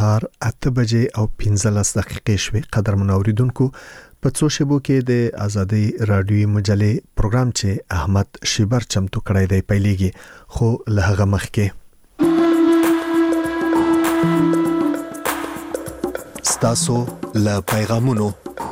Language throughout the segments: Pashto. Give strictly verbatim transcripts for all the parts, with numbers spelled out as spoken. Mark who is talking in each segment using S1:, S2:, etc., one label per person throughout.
S1: سهار اته بجې او پنځلس دقیقې شوې. قدرمن اوریدونکو په څو شیبو کې د آزادۍ رادیوي مجلې پروګرام چې احمد شیبر چمتو کړی دی پیلېږي، خو له هغه مخکې ستاسو له پیغامونو.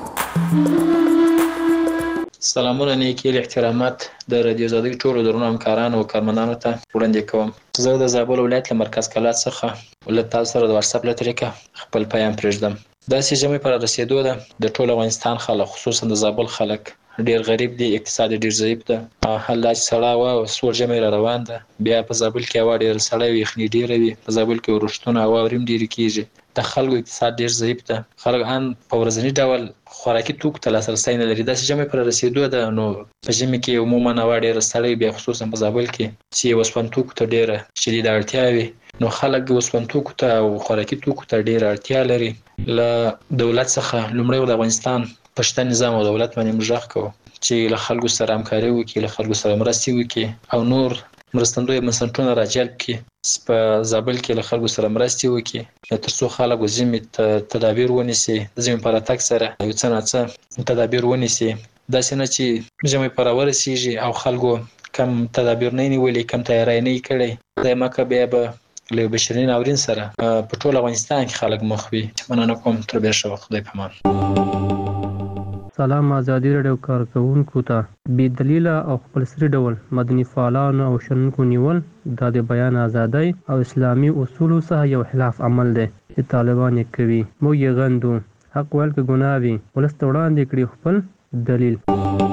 S2: سلامونه نیکی احترامات د رادیو آزادۍ ټولو درنو همکارانو او کارمندانو ته وړاندې کوم. زه د زابل ولایت له مرکز کلات څخه له تاسو سره د واتساپ له طریقه خپل پیغام پرېږدم. دا چې ژمي پر رسیدو ده، د ټول افغانستان خلک خصوصا د زابل خلک ډیر غریب دي، اقتصاد ډیر ضعیف ده. حال دا چې سړه هوا او سوړ ژمی را روان ده، بیا په زابل کې هوا ډیر سړه وي، یخني ډیره وي. په زابل کې ورښتونه هوا وریم ډیر کیږي. د خلکو اقتصاد ډیر ضعیف ده. خلک ان په ورځني ډول خوراکي توکو ته لاسرسی نه لري. دا چې ژمی پر رسیدو ده، نو په ژمي کې عموما هوا ډیره سړه وي، بیا خصوصا په زابل کې چې وسپن توکو ته ډیره شدید اړتیا وي، نو خلک وسپن توکو ته او خوراکي توکو ته ډیره اړتیا لري. له دولت څخه لومړی د افغانستان پښتون نظام او دولت باندې مژغ کوو چې له خلکو سره همکاري وکړي، له خلکو سره مرستې وکړي او نور مرستندوی بنسټونه راجلب کړي، په زابل کې له خلکو سره مرستې وکړي تر څو خلک ژمي ته تدابیر ونیسي، د ژمي پر راتګ سره یو څه نه څه تدابیر ونیسي. داسې نه چې ژمي پر ورسیږي او خلکو کم تدابیر نه نیولي، کم تیاری نه کړی، د مکه بیا به له بشري ناورین سره په ټول افغانستان کې خلک مخ وي. مننه کوم. تر بیا ښه وخت. خدای پامان.
S3: سلام آزادي رادیو کارکونکو ته. بې دلیله او خپلسري ډول مدني فعالانو او شنونکو نیول دا د بیان ازادۍ او اسلامي اصولو څخه یو خلاف عمل دی چې طالبان یې کوي. موږ یې غندو. حق ویل که ګناه وي، ولس ته وړاندې کړي خپل دلیل.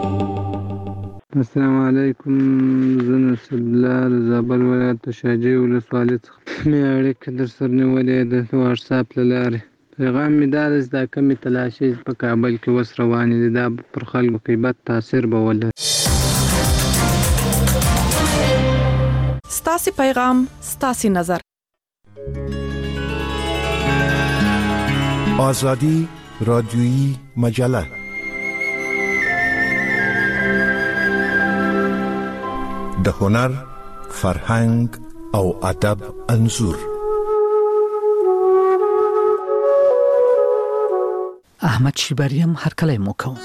S4: السلام علیکم. زه نصر الله زابل ولایت د شاجوی ولسوالۍ څخه مې اړیکه در سره نیولې ده د واتساپ له لارې. پیغام مې دا دی چې دا کمې تلاشۍ په کابل کې اوس روانې دي، دا پر خلکو کې بد تاثیر به ولري.
S5: ستاسې پیغام ستاسې نظر.
S6: آزادی رادیویی مجله د هنر، فرهنګ او ادب انځور.
S7: احمد شیبریم هر کله مو کوم.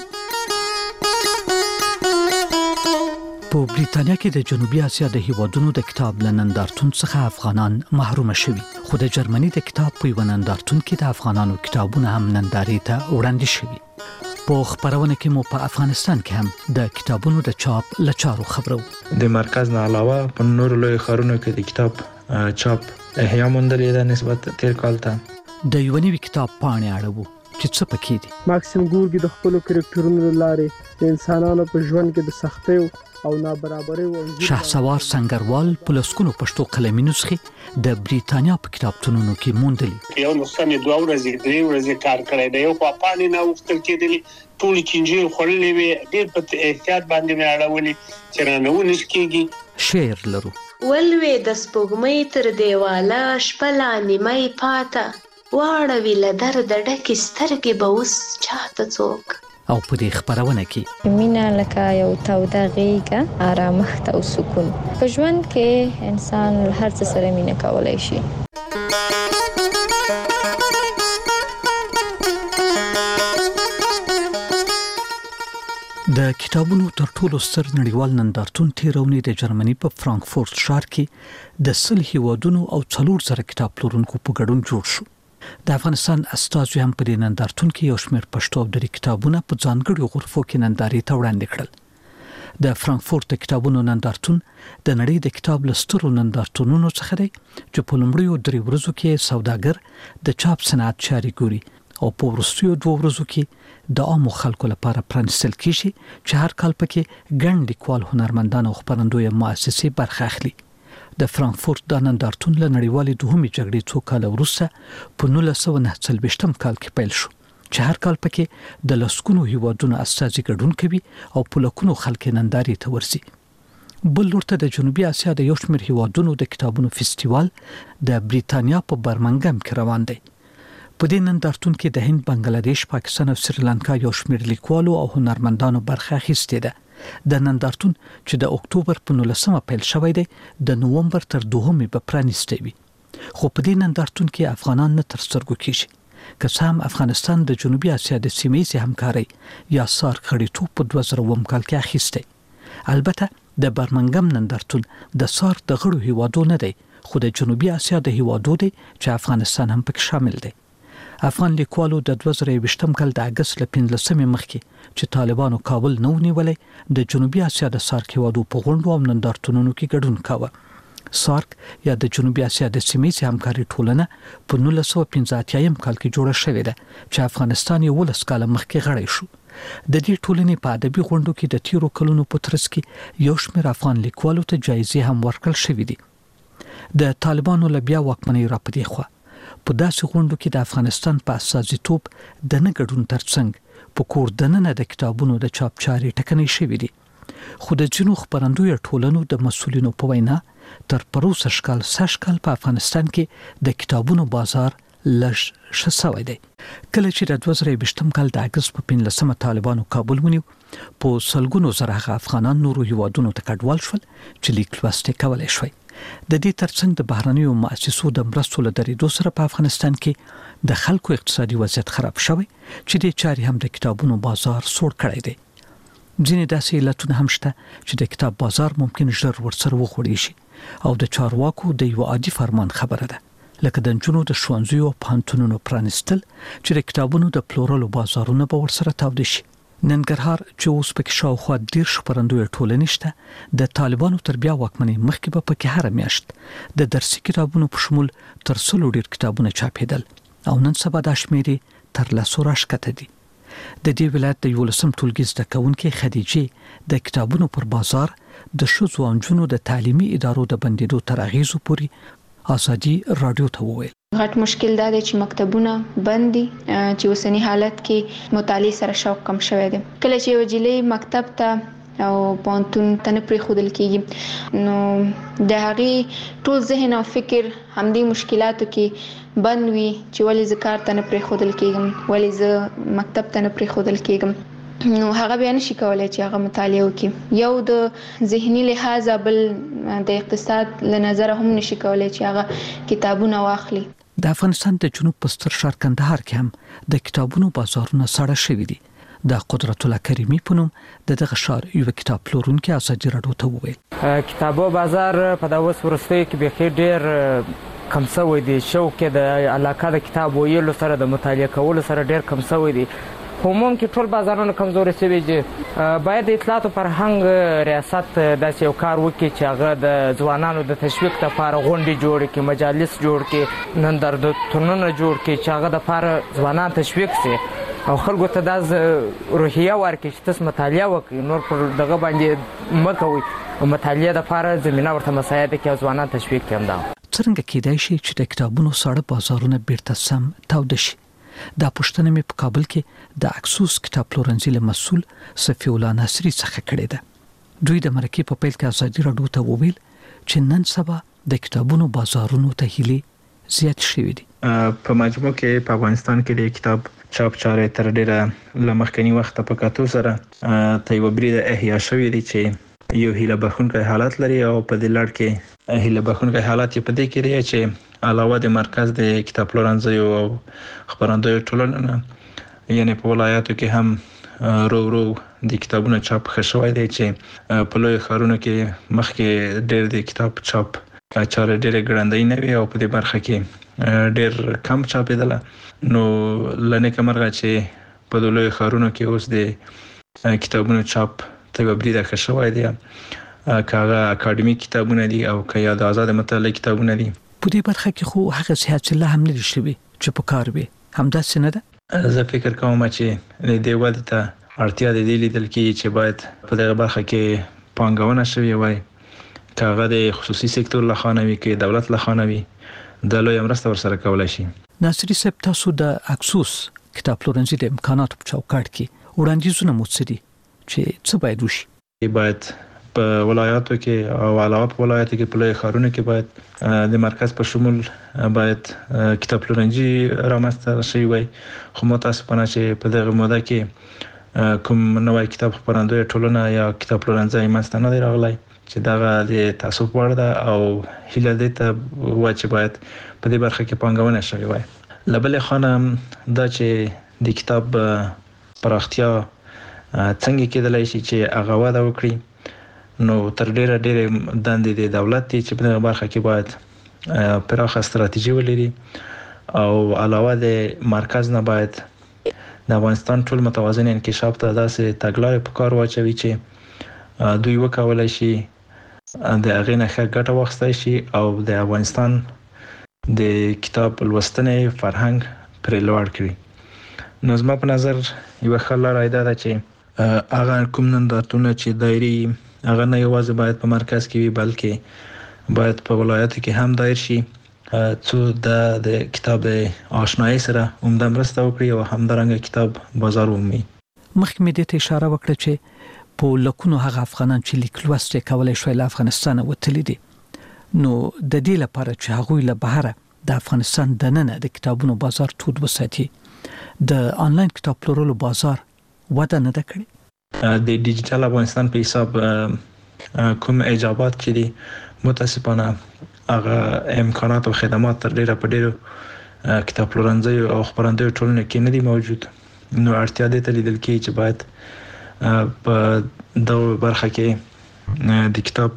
S7: په بریتانیا کې د جنوبي اسیا د هیوادونو د کتاب لنندارتون څخه افغانان محروم شوي، خو د جرمني د کتاب په ونندارتون کې د افغانانو کتابونه هم نندارې ته وړاندې شوي. په خبرونه کې مو په افغانستان کې هم د کتابونو د چاپ لچارو خبرو.
S2: د مرکز نه علاوه په نور لوی ښارونو کې د کتاب چاپ احیا موندلې ده نسبت تیر کال ته.
S7: د یو نوي کتاب پاڼې اړوو چې څه پکې دي.
S8: ماکسیم ګورکي د خپل کرکټرونو لارې د انسانانو په ژوند کې د سختیو او نابرابرۍ او
S7: شهسوار سنگروال په لسکونو پښتو قلمي نسخې د بریتانیا په کتابتونونو کې موندلې.
S9: یو نسخه مې دوه ورځې درې ورځې کار کړی دی، یو خوا پاڼې نه وختل کېدلې، ټولې چینجې خوړلې وې، ډېر په احتیاط باندې مې اړولې چې رانه ونیس کېږي.
S7: شعر لرو.
S10: ولوې د سپوږمۍ تر دیواله شپه لا نیمه پاته، واړوي له درده ډکې سترګې به اوس چاته څوک.
S7: او په دې خبرونه کې
S11: مینه لکه یو توده غېږه، آرامښت او سکون. په ژوند کې انسان هر څه سره مینه کولی شي.
S7: د کتابونو تر ټولو ستر نړیوال نندارتون تیرونی د جرمني په فرانکفورت ښار کې د سل هیوادونو او څلور زره کتاب پلورونکو په ګډون جوړ شو. د افغانستان استازو هم په دې نندارتون کې یو شمېر پښتو او دري کتابونه په ځانګړو غرفو کې نندارې ته وړاندې کړل. د فرانکفورت د کتابونو نندارتون د نړۍ د کتاب لسترو نندارتونونو څخه دی چې په لومړیو درې ورځو کې سوداګر د چاپ صنعت چارې ګوري او په وروستیو دوه ورځو کې د عامو خلکو لپاره پرانیستل کیږي چې هر کال پکې ګڼ لیکوال، هنرمندان او خپرندوی مؤسسې برخه اخلي. د فرانکفورت د نندارتون له نړیوالې دوهمې جګړې څو کاله وروسته په نولس سوه نهه څلوېښتم کال کې پیل شو چې هر کال پکې د لسګونو هیوادونو استازي ګډون کوي او په لکونو خلک نندارې ته ورځي. بل ورته د جنوبي اسیا د یو شمېر هیوادونو د کتابونو فستیوال د بریتانیا په برمنګم کې روان دی. په دې نندارتون کې د هند، بنگلاديش، پاکستان او سریلانکا یو شمېر لیکوالو او هنرمندانو برخه اخیستې ده. د نندارتون چې د اکتوبر په نولسمه پیل شوی دی، د نومبر تر دوهمې به پرانیستی وي. خو په دې نندارتون کې افغانان نه تر سترګو کیږي که څه هم افغانستان د جنوبي اسیا د سیمې همکاري یا سارک غړیتوب په دوه زره اووه کال کې اخیسته. البته د برمنګم نندارتون د سارک د غړو هیوادو نه دی خو د جنوبي اسیا د هیوادو دی چې افغانستان هم پکې شامل دی. افغان لیکوالو د دوه زره یوویشتم کال د اگست له پنځلسمې مخکې چې طالبانو کابل نه ونیولې د جنوبي اسیا د سارک هیوادو په غونډو او نندارتونونو کې ګډون کاوه. سارک یا د جنوبي اسیا د سیمې همکاري ټولنه په نولس سوه پنځه اتیا کال کې جوړه شوې ده چې افغانستان یې ولس کال مخکې غړی شو. د دې ټولنې په ادبي غونډو کې د تیرو کلونو په ترڅ کې یو شمېر افغان لیکوالو ته جایزې هم ورکړل شوې دي. د طالبانو له بیا واکمنۍ را پدې خوا په داسې غونډو کې د افغانستان په اساسیتوب د نه ګډون ترڅنګ په کور دننه د کتابونو د چاپ چارې ټکنۍ شوې دي. خو د جنوب خبرندوی ټولنو د مسولینو په وینا تر پروسه شکل سشکل په افغانستان کې د کتابونو بازار لږ شسوي دی. کله چې د دوه زره یوویشتم کال د اگست په پنځلسمه طالبانو کابل ونیو په سلګونو زره افغانان نورو هیوادونو ته کډوال شول چې لیک لوست کولای شوی. د دې ترڅنګ د بهرنیو مؤسسو د مرستو له درېدو سره په افغانستان کې د خلکو اقتصادي وضعیت خراب شوی چې د چاري هم د کتابونو بازار سوړ کړی دی. ځینې داسې علتونه هم شته چې د کتاب بازار ممکن ژر ورسره وخوړی شي او د چارواکو د یو عادي فرمان خبره ده لکه د جنونو د ښوونځیو او پوهنتونونو پرانستل چې د کتابونو د پلورلو بازارونه به ورسره تاوده شي. ننګرهار چې اوس پکې شاوخوا ډېر خبرندوی ټولنې شته د طالبانو تر بیا واکمنۍ مخکې به پکې هر میاشت د درسي کتابونو په شمول تر سلو ډېر کتابونه چاپېدل او نن سبا دا شمېرې تر لسو راښکته دي. د دې ولایت د یولسم ټولګي زده کوونکې خدیجې د کتابونو پر بازار د ښځو او نجونو د تعلیمي ادارو د بندېدو تر اغېزو پورې ازادي راډیو ته وویل.
S12: غټ مشکل دا دی چې مکتبونه بند دي چې اوسنی حالت کې مطالعه سره شوق کم شوی دی. کله چې یو جلې مکتب ته او پوهنتون ته نه پرېښودل کېږي نو د هغې ټول ذهن او فکر همدې مشکلاتو کې بند وي چې ولې زه کار ته نه پرېښودل کېږم ولې زه مکتب ته نه پرېښودل کېږم نو هغه بیا نشي کولای چې هغه مطالعه وکړي. یو د ذهني لحاظ بل د اقتصاد له نظره هم نشي کولای چې هغه کتابونه واخلي.
S7: د افغانستان د جنوب په ستر ښار کندهار کې هم د کتابونو بازارونه ساړه شوي دي. د قدرت الله کریمي په نوم د دغه ښار یو کتاب پلورونکی ازادي راډیو ته وویل.
S13: کتابو بازار په دا اوس وروستیو کې بیخي ډېر کم شوی دی. شوق د علاقه د کتاب ویلو سره د مطالعه کولو سره ډېر کم شوی دی. عموما کې ټول بازارونه کمزوري شوي دي. باید د اطلاعات او فرهنګ ریاست داسې یو کار وکړي چې هغه د ځوانانو د تشویق لپاره غونډې جوړ کړي مجالس جوړ کړي نندارتونونه جوړ کړي چې هغه دپاره ځوانان تشویق شي او خلکو ته دا روحیه ورکړي چې تاسو مطالعه وکړئ نور پر دغه باندې مه کوئ او مطالعې دپاره زمینه ورته مساعده کړي او ځوانان تشویق کړي. همدغه
S7: څرنګه کېدای شي چې د کتابونو ساړه بازارونه بیرته سم تاوده شي؟ دا پوښتنه مې په کابل کې د اکسوس کتاب پلورنځي له مسؤل صفي الله ناصري څخه کړې ده. دوی د مرکې په پیل کې ازادي راډیو ته وویل چې نن سبا د کتابونو بازارونو ته هیلې زیات شوي دي.
S14: په مجموع کې په افغانستان کې د کتاب چاپ چارې تر ډېره له مخکني وخته په کتو سره ته یوه بریده احیا شوي دي چې یو هیله بخښونکی حالت لري او په دې لړ کې هیله بخښونکی حالت یې په دې کې دی چې علاوه د مرکز د کتاب پلورنځیو او خبرندویو ټولنو نه یعنې په ولایاتو کې هم رو رو د کتابونو چاپ ښه شوی دی چې په لویو ښارونو کې مخکې ډېر د کتاب چاپ چارې ډېرې ګړندۍ نه وي او په دې برخه کې ډېر کم چاپېدله نو له نیکه مرغه چې په د لویو ښارونو کې اوس د کتابونو چاپ ته یوه بریده ښه شوی دی که هغه اکاډمیک کتابونه دي او که یا د ازاد مطالعې کتابونه دي.
S7: په دې برخه کې خو هغه حاصله هم نه دي شوي چې په کار وي همداسې نه ده.
S14: زه فکر کوم چې د دې ودې ته اړتیا د دې لیدل کېږي چې باید په دغه برخه کې پانګونه شوې وای که هغه د خصوصي سکتور له خوا نه وي که دولت له خوا نه وي د لویه مرسته ورسره کولی شي.
S7: ناصري صاحب تاسو د اکسوس کتاب پلورنځي د امکاناتو په چوکاټ کې وړاندیزونه مو څه دي چې څه باید وشي؟
S14: باید په ولایاتو کې او علاوه په ولایاتو کې په لویو ښارونو کې باید د مرکز په شمول باید کتاب پلورنځي رامنځته شوي وای خو متاسفانه چې په دغه موده کې کوم نوی کتاب خپرندوی ټولنه یا کتاب پلورنځي منځته نه دی راغلی چې دغه د تاسو وړ ده او هیله دې ته و چې باید په دې برخه کې پانګونه شوي وای. لبل خانم دا چې د کتاب پراختیا څنګه کېدلای شي چې هغه وده وکړي، نو تر ډیره ډیره دندې د دولت دي چې په دغه برخه کې باید پراخه ستراتیژي ولري او علاوه د مرکز نه باید د افغانستان ټول متوازن انکشاف ته داسې تګلارې په کار واچوي چې دوی وکولای شي د هغې نه ښه ګټه واخیستی شي او د افغانستان د کتاب لوستنې فرهنګ پرې لوړ کړي. نو زما په نظر یوه ښه لاره دا ده چې هغه کوم نندارتونونه چې دایري هغه نه یوازې باید په مرکز کې وي بلکې باید په ولایاتو کې هم دایر شي څو د کتاب د آشنایي سره عمده مرسته وکړي او همدارنګه کتاب بازار ومومي.
S7: مخکې مې دې ته اشاره وکړه چې په لکونو هغه افغانان چې لیک لوست کولای شوی له افغانستان وتلي دي، نو د دې لپاره چې هغوی له بهره د افغانستان دننه د کتابونو بازار تود وساتي، د آنلاین کتاب پلورلو بازار وده نه ده کړې.
S14: د ډیجیټل افغانستان په حساب کوم ایجابات چې دي متاسفانه هغه امکانات او خدمات تر ډیره په ډیرو کتاب پلورنځیو او خپرندویو ټولنو کې نه دي موجود. نو اړتیا دې ته لیدل کېږي چې باید په دغه برخه کې د کتاب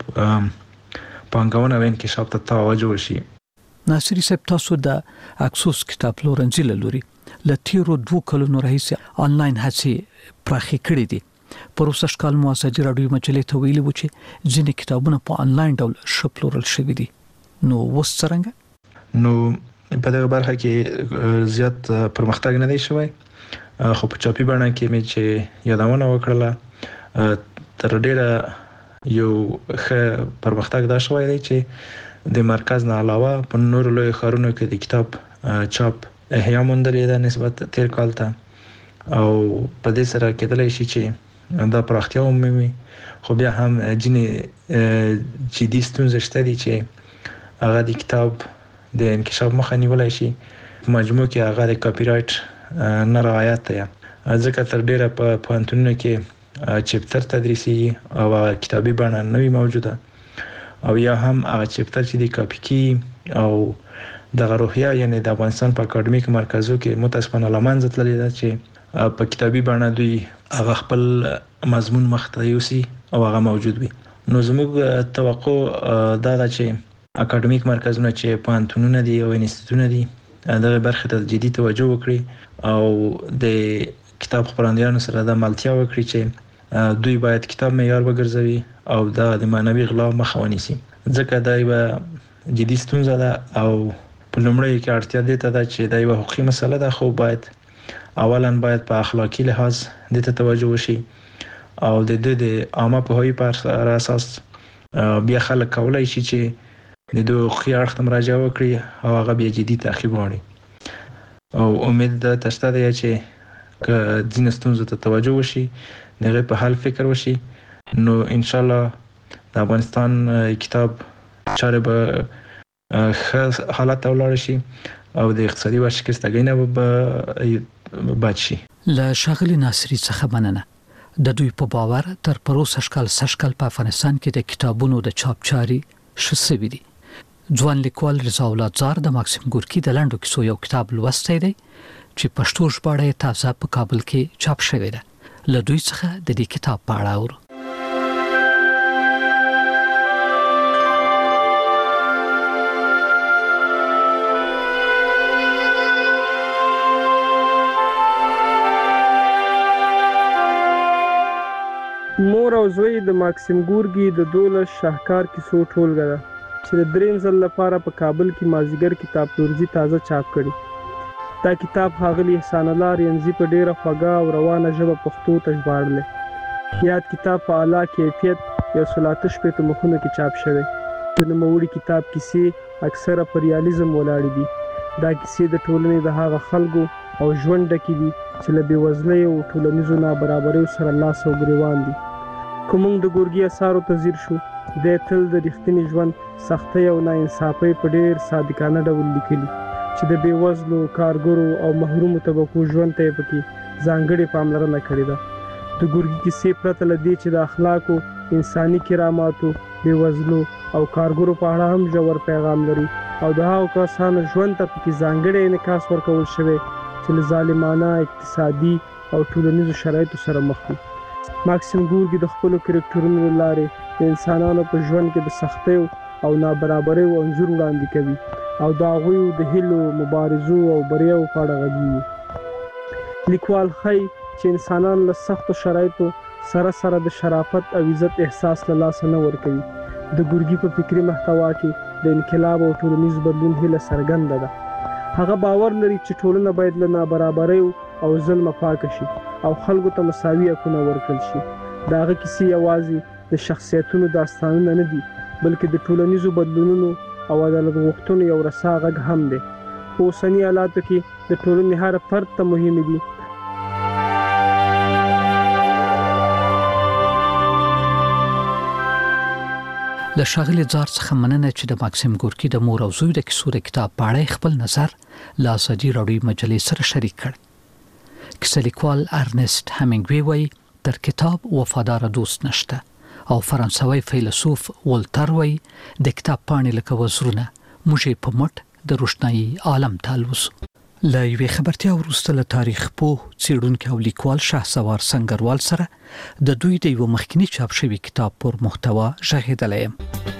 S14: پانګونه او انکشاف ته توجه وشي.
S7: ناصري صاحب، تاسو د اکسوس کتاب پلورنځي له لوري له تیرو دوه کلونو راهیسې آنلاین هڅې پراخې کړې دي. پروسه شکال مو ازادي راډیو مجلې ته ویلي و چې ځینې کتابونه په آنلاین ډول ښه پلورل شوي دي، نو اوس څرنګه؟
S14: نو په دغه برخه کې زیات پرمختګ نه دی شوی، خو په چاپي بڼه کې مې چې یادونه وکړله تر ډیره یو ښه پرمختګ دا شوی دی چې د مرکز نه علاوه په نورو لوی ښارونو کې د کتاب چاپ احیا موندلې ده نسبت تیر کال ته، او په دې سره کېدلی شي چې دا پراختیا ومومي. خو بیا هم ځینې جدي ستونزې شته دي چې هغه د کتاب د انکشاف مخه نیولی شي. په مجموع کې هغه د کاپي رایټ نه رعایت دی، ځکه تر ډیره په پوهنتونونو کې چپتر تدریسي او کتابي بڼه نه وي موجوده، او یا هم هغه چپتر چې د کاپي کی او دغه روحیه یعنی د افغانستان په اکاډمیک مرکزو کې متاسفانه له منځه تللې ده چې په کتابي بڼه دوی هغه خپل مضمون مخته یوسي او هغه موجود وي. نو زموږ توقع دا ده چې اکاډمیک مرکزونه چې پوهنتونونه دي او انسټیټونه دي دغه برخه ته جدي توجه وکړي او د کتاب خپرندویانو سره د ملتیا وکړي چې دوی باید کتاب معیار وګرځوي او دا د معنوي غلا مخه ونیسي، ځکه دا یو جدي ستونزه ده او په لومړی کې اړتیا دې ته ده چې دا یو حقوقي مسله ده، خو باید اولا باید په اخلاقی لحاظ دې ته توجه وشي او د دې د عامه پوهاوي پر اساس بیا خلک کولای شي چې د دوه خيار ختم راځي وکړي او هغه بیا جدي تعقیب وړي. او امید ده تاسو ته چې که ځینې ستونزو ته توجه وشي، دغه په حل فکر وشي، نو ان شاء الله د افغانستان کتاب چاره به ښه حالت ته ولاړ شي او د اقتصادي ورشکستګۍ نه به بچ شي.
S7: له ښاغلي ناصري څخه مننه. د دوی په باور تر پروسه شکل سشکل په افغانستان کې د کتابونو د چاپ چاري ښه سوي دي. ځوان لیکوال رضا اولادزار د ماکسیم ګورکي د لنډو کیسو یو کتاب لوستی دی چې پښتو ژباړه یې تازه په کابل کې چاپ شوې ده. له دوی څخه د دې کتاب په اړه اورو.
S8: مور او زوی د ماکسیم ګورکي د دولس شاهکار کیسو ټولګه ده چې د دریم ځل لپاره په کابل کې مازیګر کتاب پلورنځي تازه چاپ کړي. دا کتاب ښاغلي احسان الله رینځي په ډیره خوږه او روانه ژبه پښتو ته ژباړلی. یاد کتاب په اعلی کیفیت یو سل اته شپېته مخونو کې چاپ شوی. د نوموړي کتاب کیسې اکثره په ریالیزم ولاړې دي. دا کیسې د ټولنې د هغه خلکو او ژوند ډکې دي چې له بېوزلۍ او ټولنیزو نابرابریو سره لاس او ګریوان دي. که موږ د ګورګي اثارو ته ځیر شو، دی تل د رښتیني ژوند سختۍ او ناانصافۍ په ډېر صادقانه ډول لیکلي چې د بېوزلو، کارګرو او محرومو طبقو ژوند ته یې پکې ځانګړې پاملرنه کړې ده. د ګورګي کیسې پرته له دې چې د اخلاقو، انساني کراماتو، بیوزلو او کارګرو په اړه هم ژور پیغام لري او د هغو کسانو ژوند ته پکې ځانګړی انعکاس ورکول شوی چې له ظالمانه اقتصادي او ټولنیزو شرایطو سره مخ دي. ماکسیم ګورکي د خپلو کرکټرونو له لارې د انسانانو په ژوند کې د سختیو او نابرابریو انځور وړاندې کوي او د هغوی د هیلو، مبارزو او بریاو په اړه غږیږي. لیکوال ښایي چې انسانان له سختو شرایطو سره سره د شرافت او عزت احساس له لاسه نه ورکوي. د ګورکي په فکري محتوا کې د انقلاب او ټولنیز بدلون هیله څرګنده ده. هغه باور لري چې ټولنه باید له نابرابریو او ظلم پاک شي او خلکو ته مساوي حقونه ورکړل شي. د هغه کیسې یوازې د شخصیتونو داستانونه نه دي بلکې د ټولنیزو بدلونونو او عدالت غوښتنو یو رسا غږ هم دی. په اوسني حالاتو کې د ټولنې هر فرد ته مهم دي
S7: له ښاغلي زار څخه مننه چې د ماکسیم ګورکي د مور او زوی د کیسو د کتاب په اړه خپل نظر له ازادي راډیو مجلې سره شریک کړ. کیسه لیکوال ارنست همینګوی وایي تر کتاب وفادار دوست نشته او فرانسوي فیلسوف ولتر وایي د کتاب پاڼې لکه وزرونه موږ په مټ د روښنايي عالم ته الوزو. له یوې خبرتیا وروسته له تاریخ پوه څېړونکي او لیکوال شهسوار سنگروال سره د دوی د یو مخکنی چاپ شوي کتاب پر محتوا غږېدلی یم.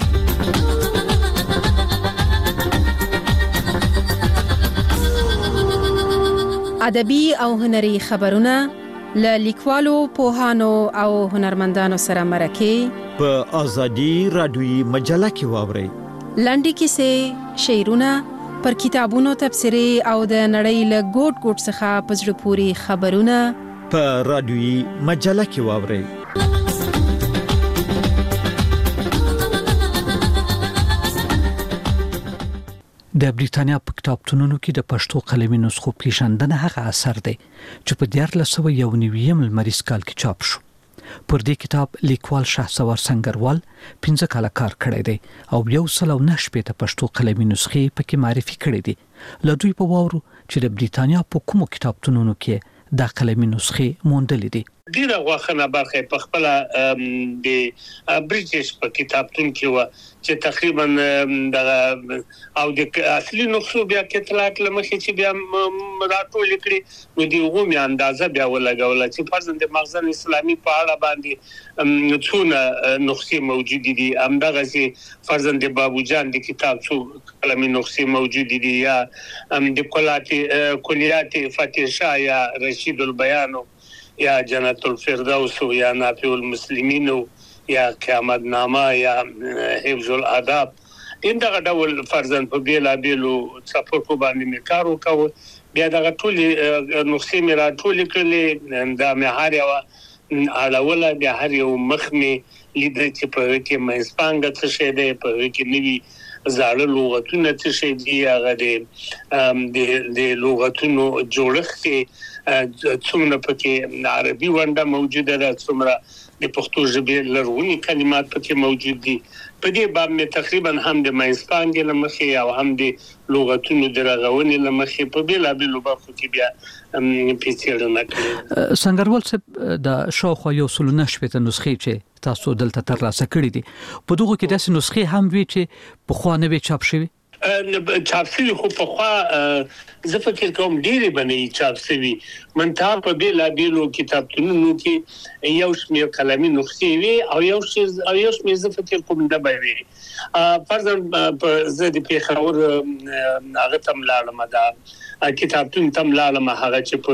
S5: ادبي او هنري خبرونه له لیکوالو، پوهانو او هنرمندانو سره مرکې
S15: په ازادي راډیوي مجله کې واورئ.
S5: لنډې کیسې، شعرونه، پر کتابونو تبصرې او د نړۍ له ګوټ ګوټ څخه په زړه پورې خبرونه
S15: په راډیوي مجله کې واورئ.
S7: د بریتانیا په کتابتونونو کې د پښتو قلمي نسخو پیژندنه هغه اثر دی چې په دیارلس سوه یو نوي لمریز کال کې چاپ شو. پر دې کتاب لیکوال شهسوار سنگروال پنځه کاله کار کړی دی او یو سل او نه شپېته پښتو قلمي نسخې پکې معرفي کړې دي. له دوی په واورو چې د بریتانیا په کومو کتابتونونو کې دا قلمي نسخې موندلې دي.
S9: ډیره غوښنه برخه په خپل د بریټیش په کتابتون کې و چې تقریبا د او د اصلي نسخو بیا کتلات لمخې چې بیا راټول کړي نو دی غومي اندازه بیا ولګول چې فرضاً د مخزن اسلامي په اړه باندې څونه نسخې موجود دي. همدغه چې فرضاً د بابو جان د کتاب څو قلمي نسخې موجود دي یا د کلیات کلیات فتح شاه یا رشید البیان یا جنت الفردوس یا نافع المسلمین یا قیامت نامه یا حفظ الاداب اندغه ډول فرضاً په بیلا بیلو څپرکو باندې مې کار وکاو. بیا دغه ټول نسخې مې را ټول کړلې د مهار یو اړوله بیا هر یو مخ مې لید چې په کې منځپانګه څه شی دی، په کې نوي زاړه لغتونه څه شی دي، هغه د د لغتونو جوړښت څومره پکې عربي ونده موجوده ده، څومره د پښتو ژبې لرغوني کلمات پکې موجود دي. په دې باب مې تقریبا هم د منځپانګې له مخې او هم د لغتونو د رغونې له مخې په بېلابېلو برخو کې بیا څېړنه کړې.
S7: سنگروال صاحب د شاوخوا یو سل او نه شپېته نسخې چې تاسو دلته ترلاسه کړي دي، په دغو کې داسې نسخې هم وي چې پخوا نه وي چاپ شوي؟
S9: چاپ شوي خو پخوا زه فکر کوم ډېرې به نه وي چاپ شوي، منتها په بېلابېلو کتابتونونو کې یو شمېر قلمي نسخې وي او یو او یو شمېر زه فکر کوم نه به وي. فرضاً زه د پېښور هغه ته لاړم، دا کتابتون ته لاړم، هغه چې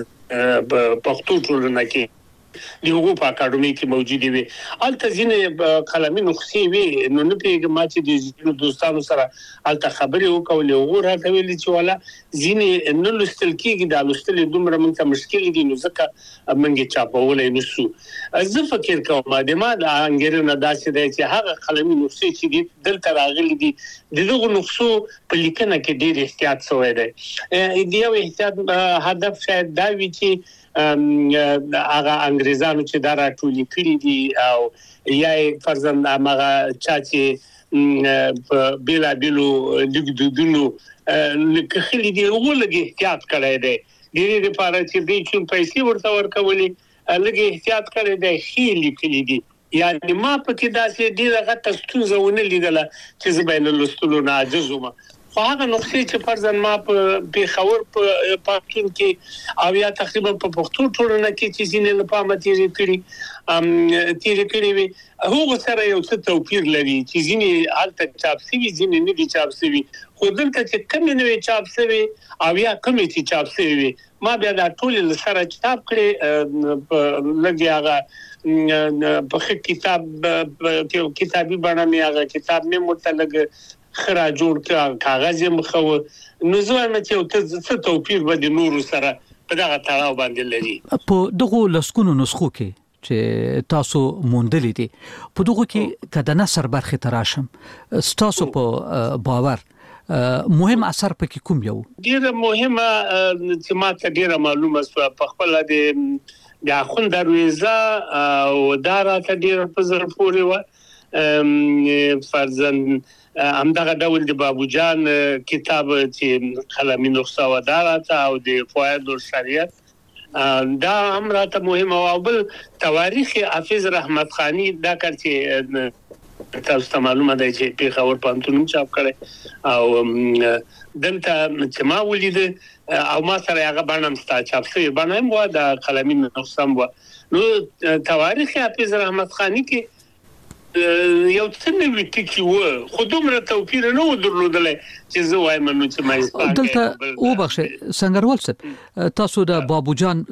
S9: په پښتو ټولنه کې د حقوق اکاډمي کې موجود وي. الته ځینې قلمي نسخې وي، نو نه پوهېږم ما چې د ځینو دوستانو سره هلته خبرې وکولې، هغو راته ویلي چې والا ځینې نه لوستل کېږي، دا لوستل یې دومره موږ ته مشکل دي نو ځکه موږ یې چاپولی نه شو. زه فکر کوم د ما د انګېرنه داسې دی چې هغه قلمي نسخې چې دي دلته راغلي دي د دغو نسخو په لیکنه کې ډېر احتیاط شوی دی. د یو احتیاط هدف شاید دا وي چې هغه انګریزانو چې دا راټولې کړي دي او یا فرضاً هغه چا چې په بېلابېلو لیکدودونو لیکلي دي هغو لږ احتیاط کړی دی، د دې لپاره چې دوی چون پیسې ورته ورکولې لږ احتیاط کړی دی، ښې لیکلي دي. یعنی ما پکې داسې ډیره غټه ستونزه ونه لیدله چې زه به له لوستلو نه عاجز وم. خو هغه نقطې چې فرضاً ما په پېښور په پښتون کې او یا تقریبا په پښتو ټولنه کې چې ځینې له پامه تېرې کړي تېرې کړي وي هغو سره یو څه توپیر لري چې ځینې هلته چاپ سوي ځینې نه دي چاپ سوي. خو دلته چې کومې نه وي چاپ سوي او یا کومې چې چاپ سوي وي ما بیا دا ټولې له سره چاپ کړې په لږ هغه په ښه کتاب کتابي بڼه مې هغه کتاب مې ورته لږ خرا جوړ کړ کاغذ یې مخو نو زه وایم چې څه توپیر به د نورو سره په دغه تړاو باندې لري.
S7: په دغه لسکونو نسخو کې چې تاسو موندلې دي په دغه کې کله نثر برخه تراشم تاسو په باور مهم اثر پکې کوم یو
S9: ډیره مهمه چې ماته ډیره معلومه شوه په خپل د د اخوند درویزه او داراته ډیره په زر پورې و فرزن همدغه ډول د بابو جان کتاب چې قلمي نسخه و داراته او د فوائد الشریعت دا هم راته مهمه او بل تواریخ حافظ رحمت خانی دا کار چې تاسو ته معلومه ده چې پېښور پوهنتون چاپ کړی او دلته چې ما ولید او ما سره هغه باندې مستا چاپ شوی باندې مو دا قلمي نسخه مو نو تواریخ حافظ رحمت خانی کې یو څه نوی ټکی و خو دومره توپیر نه و درلودلی چې زه وایم نو چې ما
S7: دلته وبخښئ سنګروال صاحب تاسو د بابو جان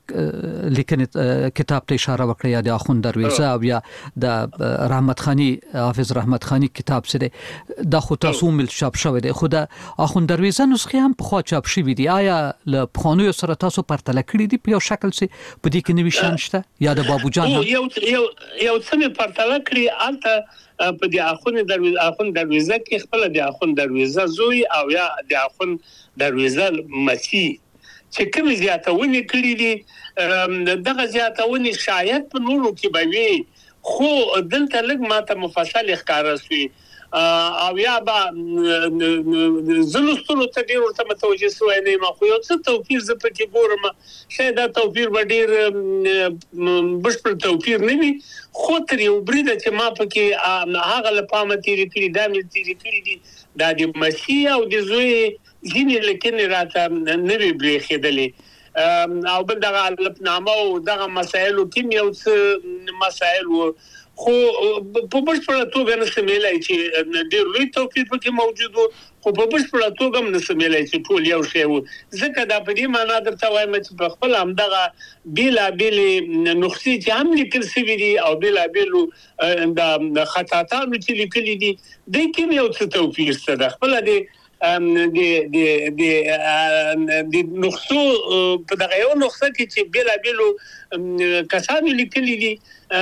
S7: لیکنې کتاب ته اشاره وکړه یا د اخوند درویزه او یا د رحمت خانی حافظ رحمت خانی کتاب سره د خو تاسو مل چاپ شوی دی خو د اخوند درویزه نسخه هم په خوا چاپ شوی دی آیا له پخوانیو سره تاسو پرتله کړی دی په یو شکل سي په دې کې نوی شان شته یا د بابو جان
S9: یو یو یو څه پرتله کړی البته په دې اخوند درویزه اخوند درویزه کې خپل د اخوند درویزه زوی او یا د اخوند درویزه مسیح چې کوم زیاتونه کړی دي دغه زیاتونه شاید په نورو کې به وي خو دلته لږ ماته مفصل ښکارا شوی او یا با زلوستلو ته ډیر ورته متوجه شوی نه ما خو یو څه توپیر زه پکې ګورم شاید دا توپیر به ډیر بشپړ توپیر نه وي خو تر یو بریده چې ما پکې هغه لپاره تیری کړی دا مې تیری کړی دي دا د مسیح او د زوی ځینې لیکنې راته نه وی برېښېدلې او بل دغه الفنامه او دغه مسایلو کې یو څه مسایل و خو په بشپړه توګه نه سمېلای چې ډېر لوی توپیر پکې موجود و خو په بشپړه توګه هم نه سمېلای چې ټول یو شی و ځکه دا په دې معنا درته وایم چې په خپل همدغه بېلابېلې نسخې چې هم لیکل شوي دي او بېلابېلو د خطاطانو چې لیکلي دي دوی کې یو څه توپیر شته ده خپله د د د د نسخو په دغه یو نسخه کې چې بېلابېلو کسانو لیکلي دي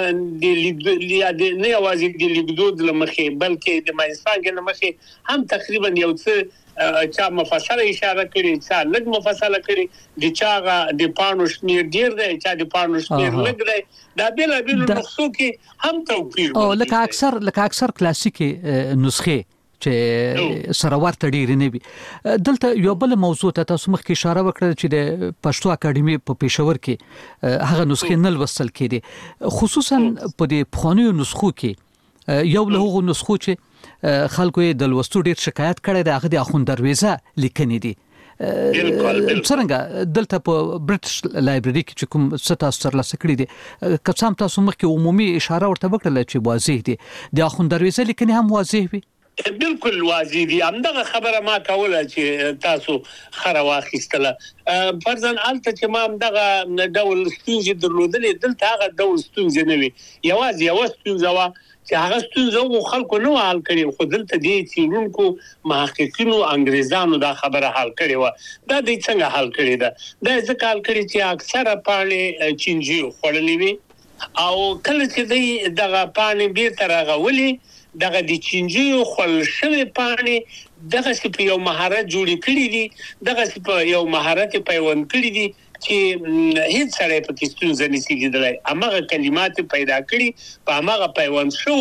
S9: د نه یوازې د لیکدود له مخې بلکې د مایساګ له مخې هم تقریبا یو څه چا مفصله اشاره کړي چا لږ مفصله کړي د چا د پانو شمیر ډیر دی چا د پانو شمیر لږ دی دا بېلابېلو نسخو کې هم توپیر
S7: او لکه اکثر لکه اکثر کلاسیکي نسخې چې سره ورته ډیر نه وي دلته یو بل موضوع ته تاسو مخکې اشاره وکړه چې د پښتو اکاډمي په پېښور کې هغه نسخې نه لوستل کېدي خصوصا په د پخوانیو نسخو کې یو له هغو نسخو چې خلکو یې د لوستو ډیر شکایت کړی دی هغه د اخوند درویزه لیکنې دي څنګه دلته په برټش لایبرری کې چې کوم څه تاسو ترلاسه کړي دي که څه هم تاسو مخکې عمومي اشاره ورته وکړله چې واضح دي د اخوند درویزه لیکنې هم واضح وي
S9: بالکل واضح دي همدغه خبره ما کوله چې تاسو خره واخیستله فرضاً الته چې ما همدغه ډول ستونزې درلودلې دلته هغه ډول ستونزې نه وي یوازې یوه ستونزه وه چې هغه ستونزه خلکو نه حل کړي خو دلته دې څېړونکو محققینو انګریزانو دا خبره حل کړې وه دا دوی څنګه حل کړې ده دا یې ځکه حل کړې چې اکثره پاڼې چینجیو خوړلې وي او کله چې دوی دغه پاڼې بیرته راغولي دغه د چینجیو خوړل شوې پاڼې دغسې په یو مهارت جوړې کړي دي دغسې په یو مهارت یې پیوند کړي دي چې هیڅ سړی پکې ستونزه نشي لیدلی هماغه کلمات پیدا کړي په هماغه پیوند شوو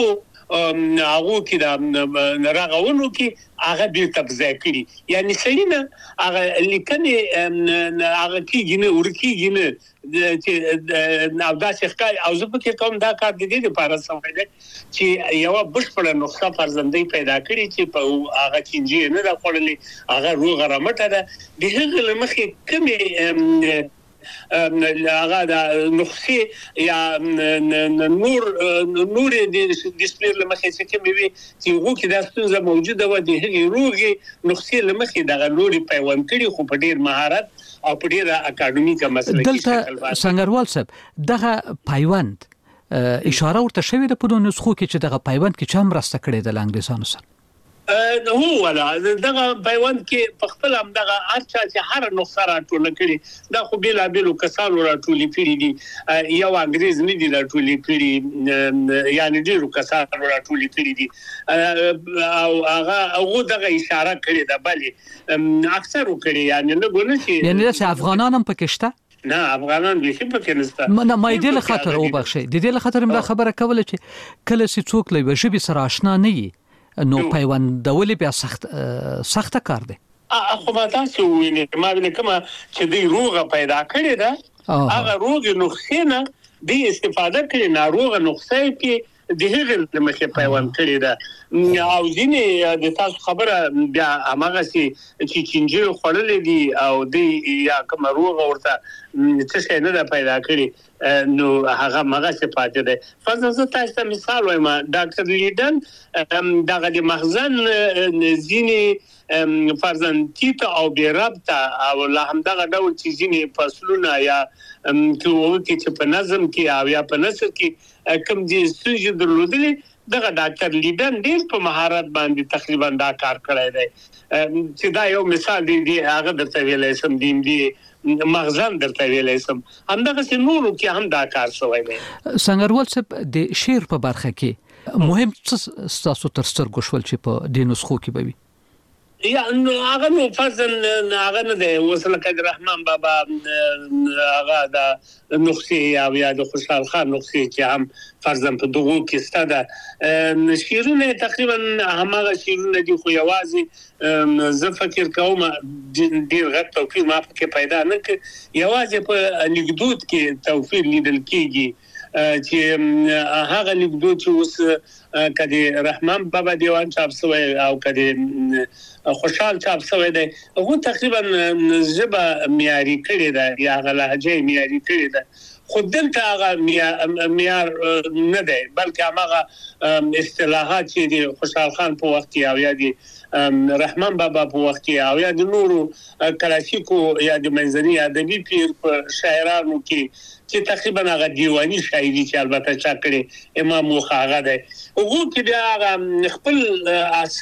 S9: هغه کې د راغونو کې هغه دې تبځای کړی یعنی سینه هغه لیکنه هغه کې نه ورکیږي نه چې نو دا څخه او زه فکر کوم دا کار د دې لپاره سمې ده چې یو بشپړ نقطه فرزندۍ پیدا کړي چې په هغه چینجی نه راخړلې هغه روغ رمټه ده د هغه لمخې کمې هغه د نقصې یا نور نور د ډسپلی لمخې چې کمې وي چې هغه کې د ستونزه موجوده و د هغه روغي نقصې لمخې د لوري پیوند کړي خو په ډیر مهارت او په ډیره اکاډمیکه مسله کې
S7: دلته څنګهوال صاحب دغه پیوند اشاره ورته شوې ده په نسخو کې چې دغه پیوند کې چم راسته کړي د انګلیسانو سره
S9: هو ولا دغه پیوند کې په خپل هم دغه اچھا چې هر نقطه راټول کړي دا خو بیل بیل کسانو راټول کړي دي یو انګریز نه دي راټول کړي یعنی ډیرو کسانو راټول کړي دي او هغه هغه دغه اشاره کړي ده بلې اکثر وکړي یعنی نه ګونه چې
S7: یعنی د افغانانو هم پکې شته
S9: نه افغانان به شي پکې نشته
S7: نه مې دې له خطر او بخښي د دې له خطر هم خبره کوله چې کله چې څوک له وجبي سره آشنا نه وي نو پیوندول بیا سخت سخت کار دی
S9: خو ما تاسو وینئ ما وینم کوم چې دی روغه پیدا کړی ده هغه روغه نقصې نه دی استفاده کړي ناروغه نقصې کې د هغه لمخې پیوند کړی ده او ځینې د تاسو خبره بیا هغه چې چینجی خړلې دي او دی یا کوم روغه ورته څه شي نه پیدا کړی نو هغه مغه صفات ده فرض تاسو ته مثال وایم ډاکټر لیدن دغه د مخزن ځینې فرضاً تیت او بیربطه او له همدغه ډول چې ځینې فصلونه یا کې چې په نظم کې او یا په نثر کې کوم دي ستونزې درلودلې دغه ډاکټر لیدن ډیر په مهارت باندې تقریبا دا کار کړی دی چې دا یو مثال دی هغه درته ویلای سم دیم دی مغزن درته ویلای سم همدغه چې نورو کې هم دا کار شوی دی
S7: څنګهوال صاحب د شعر په برخه کې مهم څه تاسو تر سترګو شول چې په د نسخو کې به وي
S9: یا نو هغه نو فضل هغه نه دی وصله کد رحمان بابا هغه د نقصې او یا د خوشحال خان نقصې چې هم فرضاً په دغه کې ستاده شیرونه تقریبا همغه شیرونه دي خو یوازې زه فکر کوم ډیر غټ توفیر ما کې پیدا نه ک یوازې په انکدوت کې توفیر لیدل کېږي چې هغه لیکدو چې اوس کدي رحمان بابا دیوان چاپ شوی او کدي خوشحال چاپ شوی دی هغه تقریبا ژبه معیاري کړی ده یا هغه لهجه معیاري کړی ده خو دلته هغه معیار نه دی بلکې هغه اصطلاحات چې دی خوشحال خان په وخت کې او یا دی رحمان بابا په وخت کې او یا د نورو کلاسیکو یا د منځني ادبي پیر په شاعرانو کې چې تقریبا هغه دیوانی شاعري چې البته چا کړی امام مخاغه ده هغه کې بیا خپل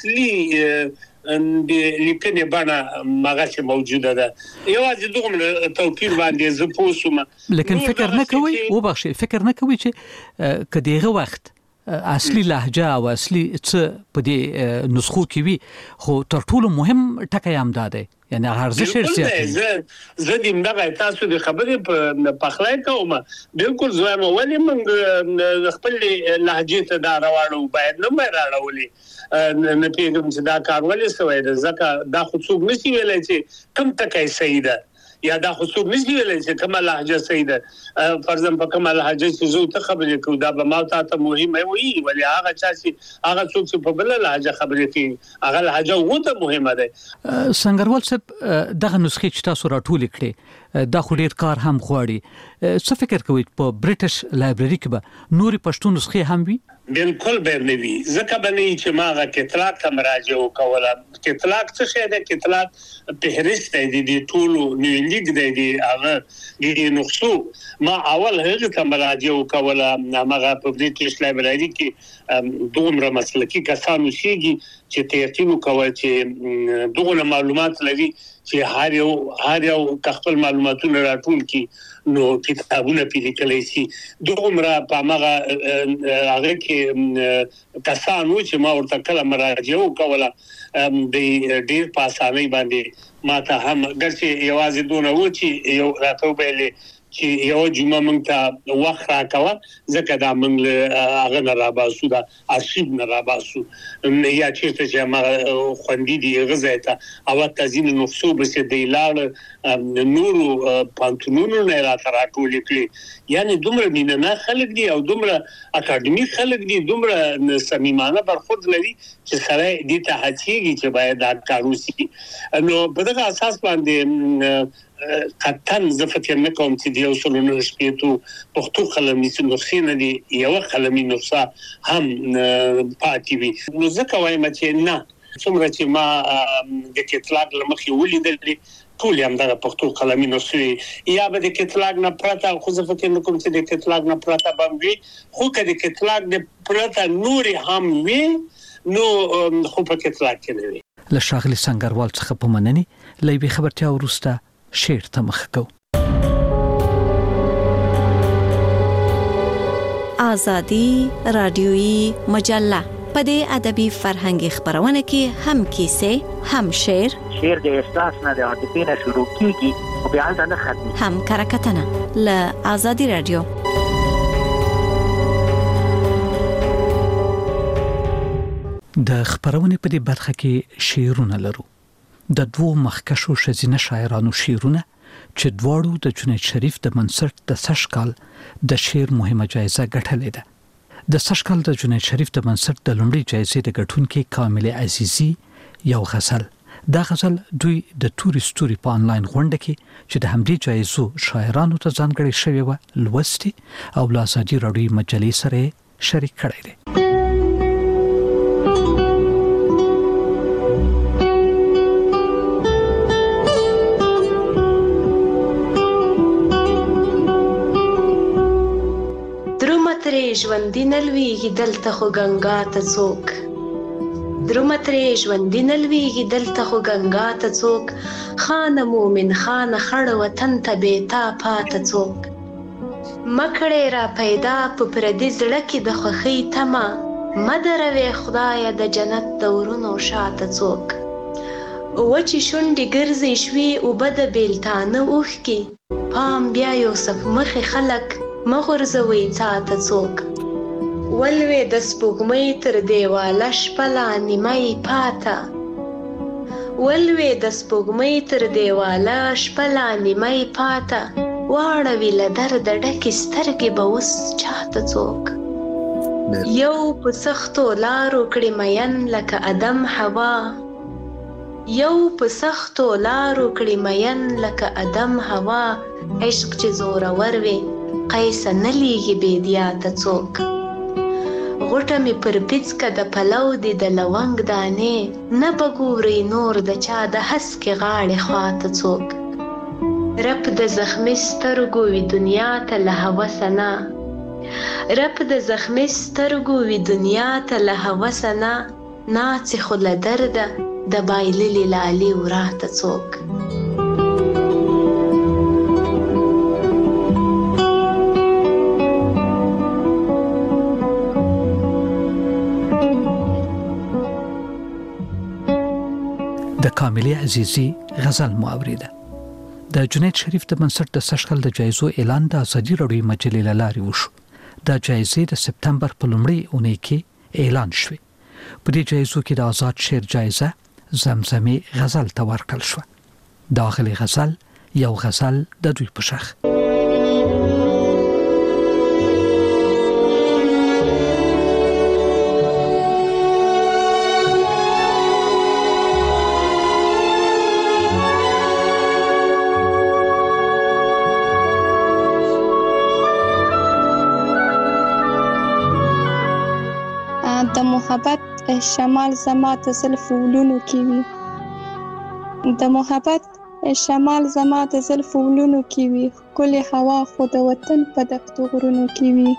S9: اصلي د لیکنې باندې ماغه موجوده ده یوازې دغه توپیر باندې زه پوسوم
S7: لیکن فکر نه کوي او بخښي فکر نه کوي چې کدیغه وخت اصلي لهجه او اصلي څه په دې نسخو کې وي خو تر ټولو مهم ټکی هم ده یعنی ارزش شرسیات
S9: زه زه دیم دغه تاسو د خبرې په پخلای کوم بالکل زما ولې موږ خپل لهجه ته دا راوړو باید نه مې راوړلې نه پیغام چې دا کار ولې سوی ده ځکه دا خو څوک نشي ویلای چې کم ټکی صحیح ده یا دا خو څوک نشي ویلای چې کومه لهجه صحیح ده فرضاً په کومه لهجه چې زه ته خبرې کوم دا به ما ته مهمه وي ولی هغه چې هغه څوک چې په بل لهجه خبرې کوي هغه لهجه وته مهمه ده
S7: څنګهوال صاحب دغه نسخې چې تاسو راټول کړي دا خو ډیر کار هم غواړي څه فکر کوئ په برټش لایبرری کې به نوري پښتو نسخې هم وي
S9: بالکل به نه وي ځکه به نه چې ماغه کتلاک ته مراجعه وکوله کتلاک څه شی ده کتلاک فهرست دی د ټولو نیو لیګ دی هغه د نقصو ما اول هغه ته مراجعه وکوله هغه په برټش لایبرری کې دومره مسلکي کسانو شيږي چې تیرتینو کوي چې دغه معلومات لري چې هر یو هر یو خپل معلوماتونه راټول کی نو کتابونه پیلیکلای شي دومره په هغه هغه کې کسانو چې ما ورته کله مراجعه وکوله د ډیر په اسانۍ باندې ما ته هم ګرځي یوازې دونه و چې یو راته ویلې چې یو جمعه مونږ ته وخت راکوه ځکه دا مونږ له هغه نه راباسو دا ارشیف نه راباسو یا چیرته چې ما خوندې دي غزه ته او تازین نقصو بس د لاړ نورو پانتونونو نه راټول کړي یعنی دومره مینه خلک دي او دومره اکاډمیک خلک دي دومره صمیمانه برخورد لري چې سره دې ته هڅېږي چې باید دا کار وشي نو په دغه اساس باندې قطن زفت نه کوم چې دی اصولونه شپېتو پښتو قلمي نسخې نه دي یو قلمي نسخه هم پاتې وي نو ځکه وایم چې نه څومره چې ما د کتلاګ لمخې ولیدل ټول هم د پښتو قلمي نسخې یا به د کتلاګ نه پرته خو زه فکر نه کوم چې د کتلاګ نه پرته باندې خو کله د کتلاګ د پرته نور هم وي نو خو په کتلاګ کې نه وي
S7: له ښاغلي سنگروال څخه په مننې لوي خبرتیا ورسته شعر ته مخ کو
S16: آزادی رادیویی مجله په دې ادبي فرهنګي خبرونه کې هم کیسه هم شعر
S17: شعر د احساس نه د عاطفې نه شروع کیږي او بیا ځنه ختمي
S16: هم کرکټنه له آزادی رادیو
S7: د خبرونه په دې برخه کې شعرونه لرو د دوو مخکشو شزینه شاعرانو شعرونه چې دواړو د جنید شریف د منصرت د سشکال د شعر مهمه جایزه ګټلې ده د سشکال د جنید شریف د منصرت د لومړي جایزې د ګټونکو کامل عزیزی یو غزل دا غزل دوی د تورستوري په انلاین غونډه کې چې د همدې جایزو شاعرانو ته ځانګړي شوی و لوستي او له آزادي راډیو مجلې سره شریک کړی دی
S10: ژوندۍ نلويږي دلته خو گنگا ته څوک درومه ترې ژوندۍ نلويږي دلته خو گنگا ته څوک خان مومن خان خړ وطن ته بیتا پات څوک مکړې را پیدا په پردي زړه کې د خوخي تما مدروي خدای د جنت دورونو شاته څوک وچی شونډې ګرځي شوي او بد بیلتانه اوخ کې پام بیا یوسف مخ خلک مغرزوي څاته څوک ولوي د سپوږمۍ تر دیواله شپه نیمه پاته ولوي د سپوږمۍ تر دیواله شپه نیمه پاته واړوي له درد ډکې سترګې به اوس چاته څوک یو په سختو لارو کړي مین لکه ادم حوا یو په سختو لارو کړي مین لکه ادم حوا عشق چې زورور وي قیس نه لیږي بیدیاته څوک غوټه می پر پیڅکه د پلو دی د لونګ دانې نه بګوري نور د چا د هسکې غاړې خواته څوک رب د زخمي سترګو وي دنیا ته له هوسه نه رب د زخمي سترګو وي دنیا ته له هوسه نه ناڅي خو له درده د بایللي لالي وراته څوک
S7: د کاملې عزیزی غزل مو اوریده د جنید شریف د منصرت د سشکل د جایزو اعلان د آزادي راډیو مجلې لاري وشو د جایزې د سپتمبر په لومړۍ اونۍ کې اعلان شوه په دې جایزو کې د آزاد شعر جایزه زمزمه غزل ته ورکړل شو داخلي غزل یو غزل د دوی په شخ
S18: د محبت شمال زما ته زلف ولونو کې وي د محبت شمال زما ته زلف ولونو کې وي ښکلې هوا خو د وطن په دښتو غرونو کې وي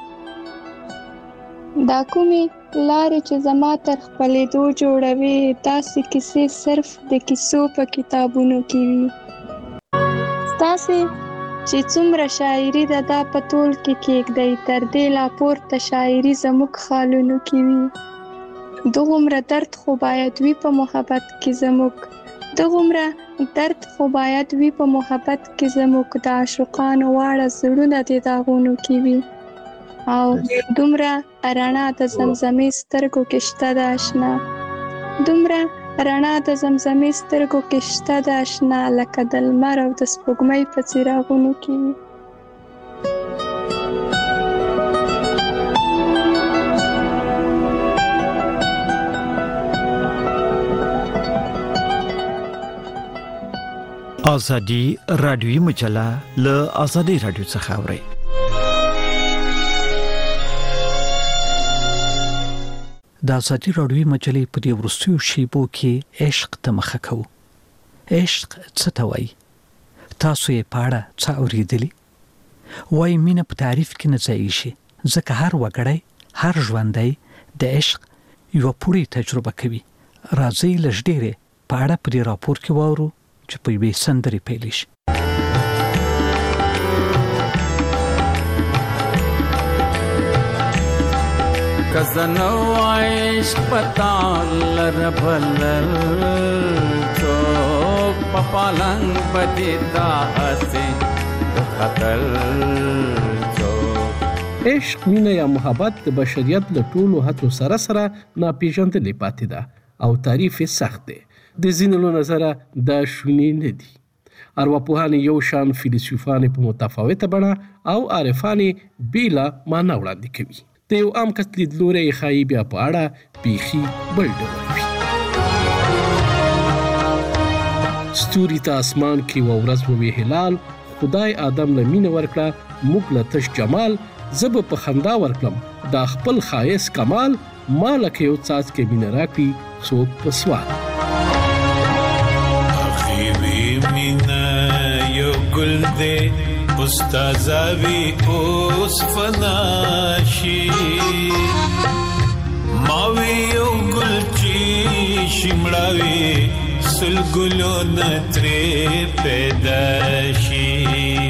S18: دا کومې لارې چې زما تر خپلېدو جوړوي داسې کیسې صرف د کیسو په کتابونو کې وي ستاسې چې څومره شاعري ده دا په ټول کې کېږدئ تر دې لا پورته شاعري زموږ خالونو کې وي دغومره درد خو باید وي په محبت کې زموږ دغومره درد خو باید وي په محبت کې زموږ د عاشقانو واړه زړونه دې داغونو کې وي او دومره رڼا د زمزمې سترګو کې شته د اشنا دومره رڼا د زمزمې سترګو کې شته د اشنا لکه د لمر او د سپوږمۍ په څراغونو کې وي.
S15: ازادي رادیوي مجله له ازادي رادیو څخه اوري. د ازادي رادیوي مجلې په دې ورستیو شیبو کې عشق ته مخه کوو. عشق څه ته وایي؟ تاسو یې په اړه څه اورېدلي؟ وایي مینه په تعریف کې نه ځایږي ځکه هر وګړی هر ژوندی د عشق یوه پوره تجربه کوي. راځئ لږ ډېرې په اړه په دې راپور کې واورو چې په یوې سندرې پیل شي.
S19: کزنو عشق پتا لربلل چوک پپالنگ بدیدا اسے خطر چوک.
S20: عشق مینه یا محبت د بشریت له ټولو هڅو سره سره ناپېژندلې پاتې ده او تعریف یې سخت دی. د ځینو له نظره دا شونې نه دي. ارواپوهان یو شان، فیلسوفان په متفاوته بڼه او عارفان بیله معنا وړاندې کوي. د یو عام کس لیدلوری یې ښایي بیا په اړه بیخي بل ډول وي. ستوري ته اسمان کې یوه ورځ ووی هلال، خدای آدم له مینه ورکړه موږ له تش جمال، زه به په خندا ورکړم دا خپل ښایست کمال، ما لکه یو څاڅکی مینه راکړي څوک په سوال.
S21: مینا یو گل دے استازاوی اوس فناشی ماوی یو گل چی شمړاوی سل گلو نتری پیداشی.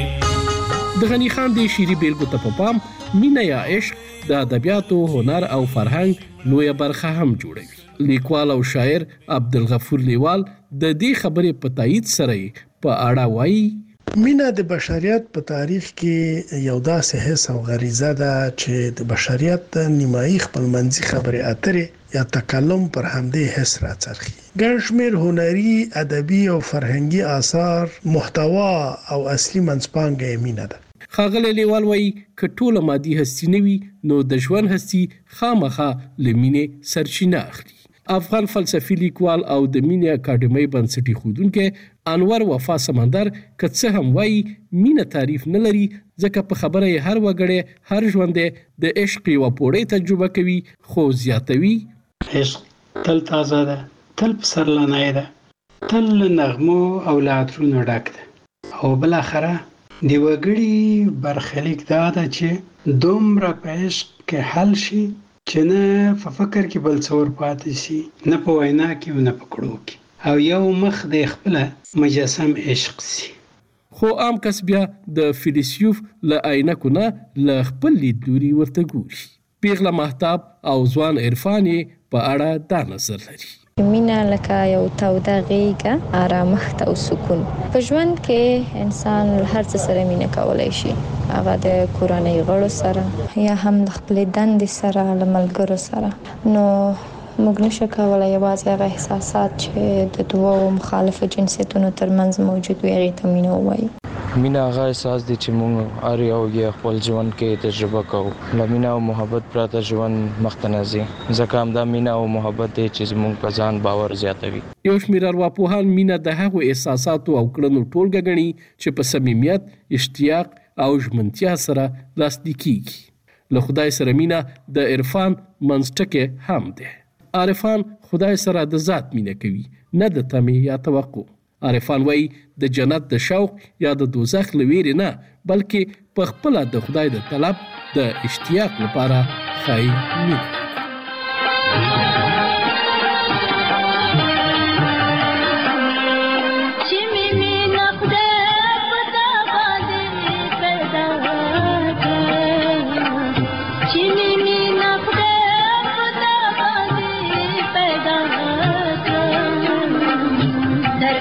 S20: د غنی خان د شیری بیلګو ته په پام مینا یا عشق د ادبیاتو، هنر او فرهنګ لویه برخه هم جوړوي. لیکوال او شاعر عبدالغفور لیوال د دې خبرې په تایید سره په اړه وایي
S22: مینا د بشریت په تاریخ کې یو داسې حس او غریزه ده چې د بشریت نیمایي خپلمنځي خبرې اترې یا تکلم پر همدې حس راڅرخي. ګڼ شمېر هنري، ادبي او فرهنګي آثار محتوا او اصلي منځپانګه یې مینا ده.
S20: ښاغلی لیوال وایي که ټوله مادي هستي نه وي نو د ژوند هستي خامخا له مینې سرچینه اخلي. افغان فلسفي لیکوال او د مینې اکاډمۍ بنسټ ایښودونکی انور وفا سمندر که څه هم وایي مینه تعریف نه لري ځکه په خبره یې هر وګړی هر ژوندی د عشق یوه پوړۍ تجربه کوي، خو زیاتوي
S23: عشق تل تازه ده، تل پسرلنی ده، تل له نغمو او له عطرونو ډک ده او بالاخره د وګړي برخلیک دا ده چې دومره په عشق کې حل شي چې نه په فکر کې بل څه ورپاتې شي، نه په وینا کې او نه په کړو کې، او یو مخ د خپله مجسم عشق شي.
S20: خو عام کس بیا د فیلسوف له عینکو نه له خپل لیدلوري ورته ګوري. پیغله مهتاب او ځوان عرفان یې په اړه دا نظر لري.
S11: مینه لکه یو توده غېږه، آرامښت او سکون. په ژوند کې انسان هر څه سره مینه کولی شي، هغه د کورنۍ غړو سره یا هم د خپلې دندې سره، له ملګرو سره. نو موږ نشو کولی یوازې هغه احساسات چې د دوو مخالفو جنسیتونو ترمنځ موجود وي هغې ته مینه ووایو.
S24: مینه هغه احساس دی چې موږ هر یو یې خپل ژوند کې تجربه کوو. له مینه او محبت پرته ژوند مخته نه ځي، ځکه همدا مینه او محبت دی چې زموږ په ځان باور زیاتوي.
S20: یو شمېر ارواپوهان مینه د هغو احساساتو او کړنو ټولګه ګڼي چې په صمیمیت، اشتیاق او ژمنتیا سره لاسلیک کیږي. له خدای سره مینه د عرفان منځټکی هم دی. عارفان خدای سره د ذات مینه کوي، نه د تمې یا توقع. عارفان وایي د جنت د شوق یا د دوزخ له ویرې نه، بلکې په خپله د خدای د طلب د اشتیاق لپاره ښایي مینه.
S25: در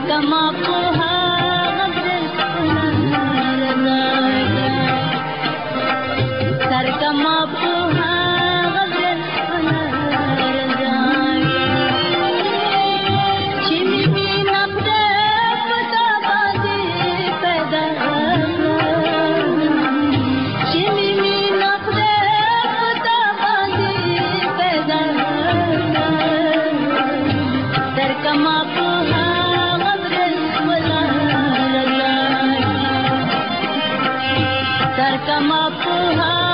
S1: ورکما په